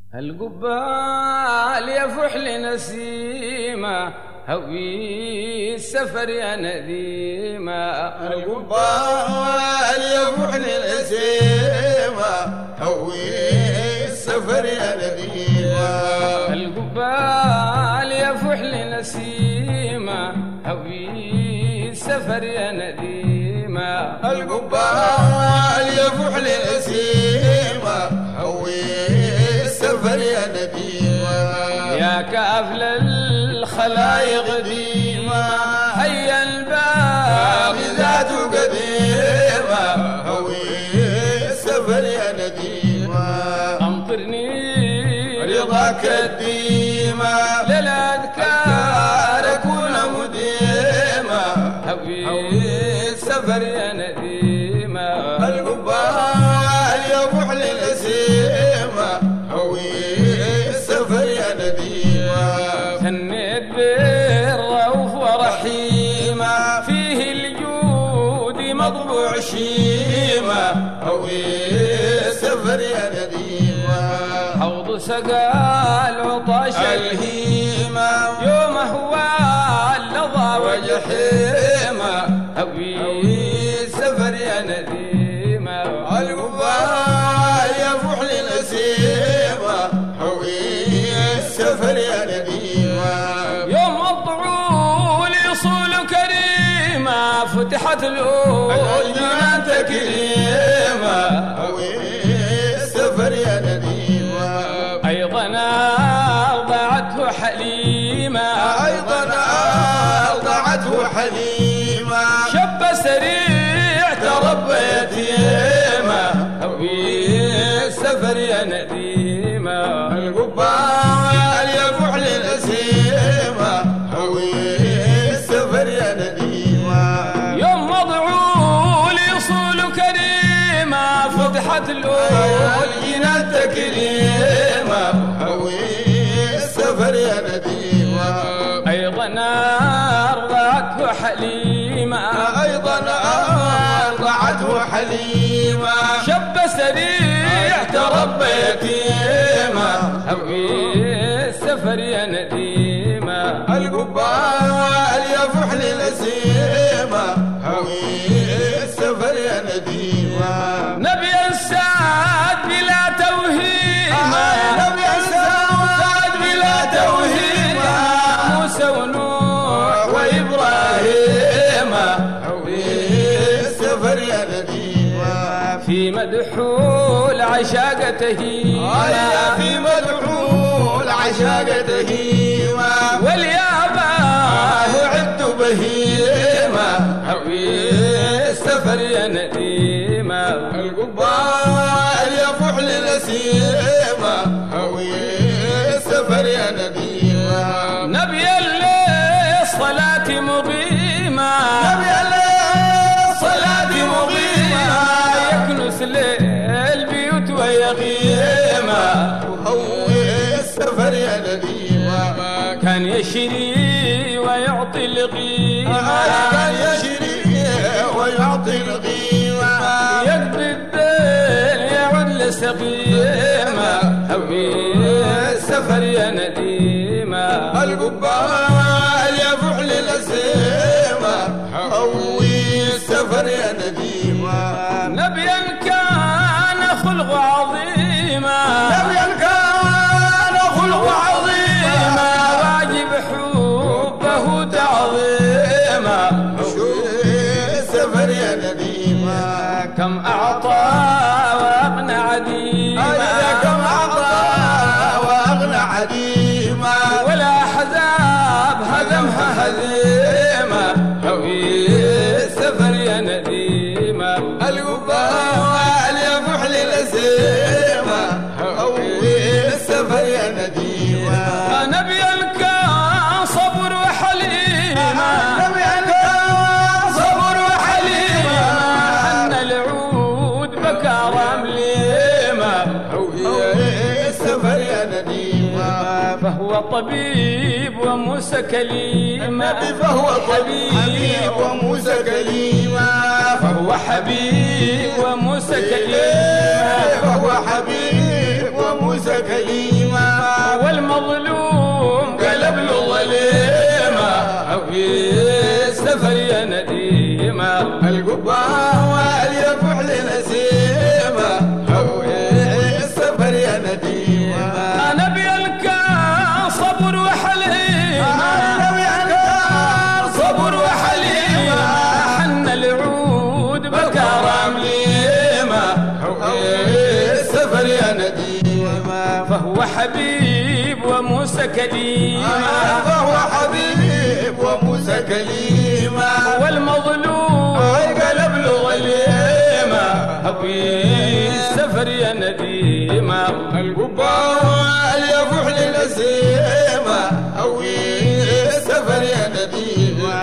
القبال يفح لنسيمة هوي السفر يا نديمة. القبال يفح لنسيمة هوي السفر يا نديمة. القبال يفح لنسيمة هوي السفر يا نديمة. القبال يفح لنسيمة هوي السفر يا نديمة. يا كافل الخلايق ديمة هيا الباب ذات قديمة هوي السفر يا نديمة. أمطرني رضاك الديمة للأذكار أكون مديمة هوي السفر يا نديمة. القبال يفح لنسيمة هوي السفر يا نديمة. ثنيت بالرؤوف ورحيمة فيه الجود مطبوع شيمة هوي السفر يا نديمة. حوض سقى العطاش الهيمة يوم هو اللظى وجحيمة هوي السفر يا نديمة. القبال يفح لنسيمة هوي السفر يا نديمة. يوم الطعول يصول كريمة فتحت الجنان تكريمة هوي السفر يا نديمة. أيضا أرضعته حليمة أيضا أرضعته حليمة. شب سريع تربى يتيمة هوي السفر يا نديمة. القبال يفح لنسيمة هوي السفر يا نديمة. يوم مضعول يصول كريمة فتحت الجنان تكريمة هوي السفر يا نديمة. أيضا أرضعته حليمة أيضا أرضعته حليمة. شب سريع تربى يتيمة هوي السفر يا نديمة. القبال يفح لنسيمة هوي السفر يا نديمة. نبي السعد بلا توهيمة نبي السعد بلا توهيمة. موسى ونوح وإبراهيم هوي السفر يا نديمة. في مدحول عشاق تهيمة في مدحول عشاق تهيمة. والياباه عد بهيمة هوي السفر يا نديمة. القبال يفح لنسيمة هوي السفر يا نديمة. نبي الصلاة مقيمة نبي الصلاة مقيمة. يكنس للبيوت ويغيمة هوي السفر يا نديمة. كان يشري ويعطي القيمة كان يشري ويعطي القيمة. يقضي الدين يعود لسقيمة هوي السفر يا نديمة. القبال يفح لنسيمة هوي السفر يا نديمة. نبيا كان خلق عظيمة نبيا كان خلق عظيمة. واجب حبه تعظيمة هوي السفر يا نديمة. كم أعطى وأغنى عديمة كم أعطى وأغنى عديمة. ولا حزاب هدمها هزيمة هوي السفر يا نديمة. القبال يفح لنسيمة هوي السفر يا نديمة. نبيا كان صبر وحليمة نبيا كان صبر وحليمة. حن العود بكى رمليمة هوي السفر يا نديمة. فهو طبيب وموسى كليمة. النبي فهو طبيب وموسى كليمة. فهو حبيب وموسى كليمة. فهو حبيب وموسى كليمة. نديما فهو حبيب وموسى كليما فهو حبيب وموسى كليما والمظلوم قلب له غليمة هوي السفر يا نديمة القبال يفوح للأسيمة هوي السفر يا نديمة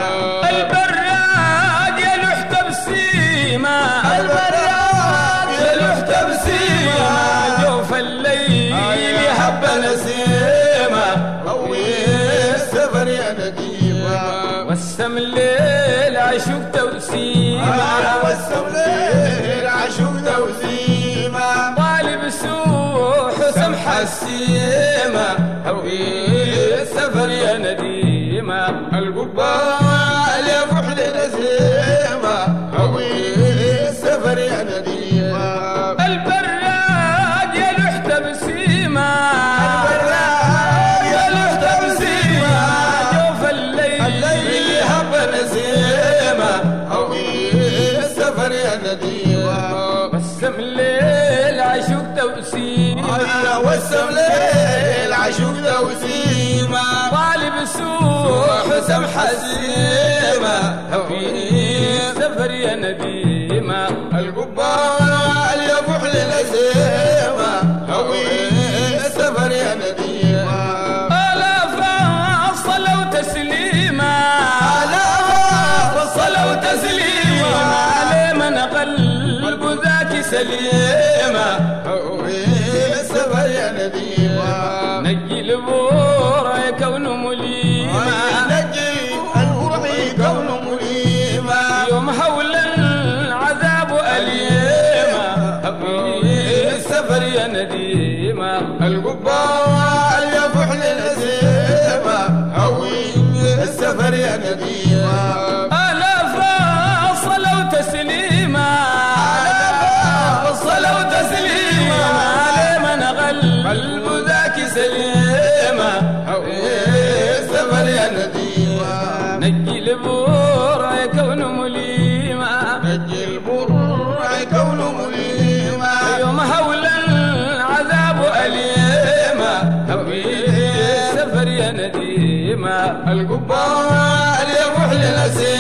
البراد يلوح تبسيمة البراد يلوح تبسيمة جوف الليل يهب نسيمة هوي السفر يا نديمة والسم الليل عشوق توسيمة والسم الليل عشوق توسيمة طالب سوح وسمح السيمة هوي السفر يا نديمة القبال يفوح لنسيمة هوي السفر يا نديمة البراد يلوح تبسيمة البراد يلوح تبسيمة جوف الليل يهب نسيمة هوي السفر يا نديمة والسم الليل عشوق توسيمة والسم ليل عشوق توسيمة طالب سوح وسمح السيمة هوي السفر يا نديمة القبال يفوح للأسيمة هوي السفر يا نديمة آلاف صلوا تسليما آلاف صلوا تسليما على من قلب ذاك سليمة هوي السفر يا نديمة نجي البور كون مليما نجي البرعي كون مليما يوم حول العذاب أليما هوي السفر يا نديمة القبال يفوح للأسيمة هوي السفر يا نديمة آلاف صلوا تسليما صلوا تسليما على من قلب ذاك سليمة هوي السفر يا نديمة نجي البور كون مليما نجي البرع كون مليما يوم حول العذاب أليما هوي السفر يا نديمة القبال يفوح للأسيمة